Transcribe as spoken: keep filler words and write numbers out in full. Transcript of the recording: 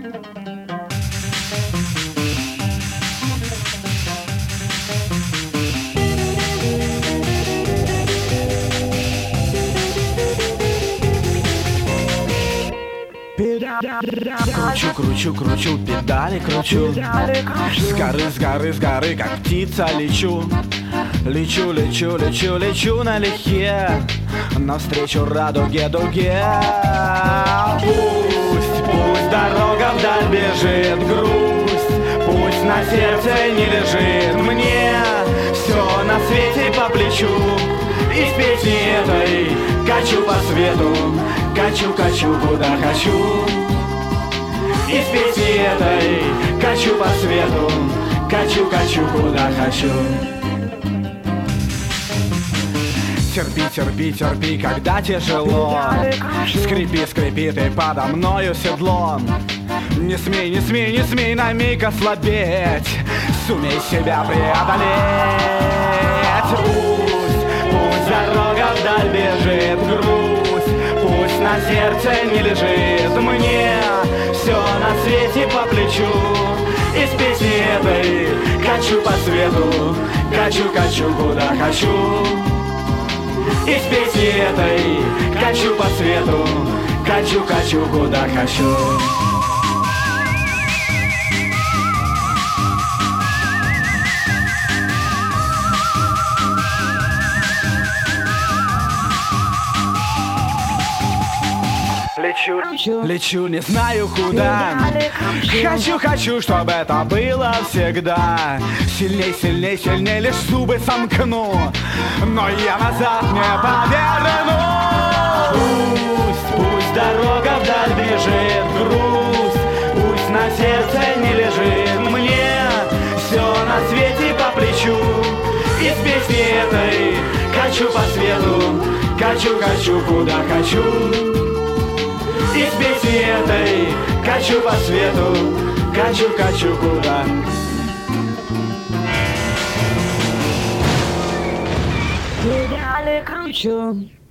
Кручу, кручу, кручу, педали кручу. С горы, с горы, с горы, как птица лечу. Лечу, лечу, лечу, лечу налегке навстречу радуге, дуге. Пусть, пусть дорога вдаль бежит, грусть пусть на сердце не лежит. Мне все на свете по плечу. И с песни этой качу по свету, качу, качу, куда хочу. И с песни этой качу по свету, качу, качу, куда хочу. Терпи, терпи, терпи, когда тяжело. Скрипи, скрипи ты подо мною седло. Не смей, не смей, не смей на миг ослабеть. Сумей себя преодолеть. Пусть, пусть дорога вдаль бежит, грусть пусть на сердце не лежит. Мне все на свете по плечу. И с песни этой качу по свету, качу, качу, куда хочу. И с песни этой качу по свету, качу, качу, куда хочу. Лечу, лечу, не знаю куда. Хочу, хочу, чтобы это было всегда. Сильней, сильней, сильней, лишь зубы сомкну, но я назад не поверну. Пусть, пусть дорога вдаль бежит, грусть пусть на сердце не лежит. Мне все на свете по плечу. И с песни этой качу по свету, качу, качу, куда хочу. И с песни этой качу по свету, качу, качу, куда. Педали кручу.